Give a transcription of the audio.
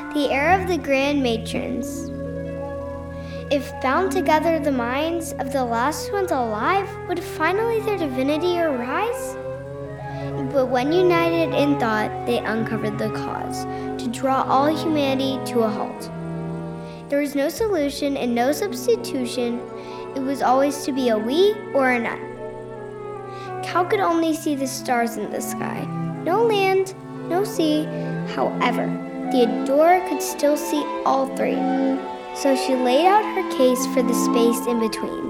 the era of the grand matrons. If bound together the minds of the last ones alive, would finally their divinity arise? But when united in thought, they uncovered the cause, to draw all humanity to a halt. There was no solution and no substitution. It was always to be a we or a none. Cal could only see the stars in the sky. No land, no sea. However, Theodora could still see all three. So she laid out her case for the space in between.